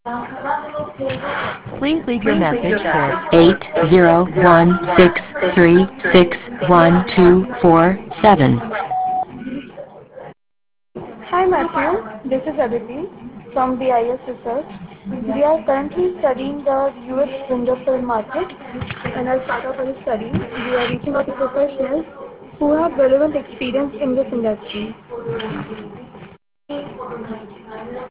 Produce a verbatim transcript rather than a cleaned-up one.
Please leave your message for eight zero one six three six one two four seven. Hi Matthew, this is Aditi from the I S Research. We are currently studying the U S window film market, and as part of our study, we are reaching out to professionals who have relevant experience in this industry.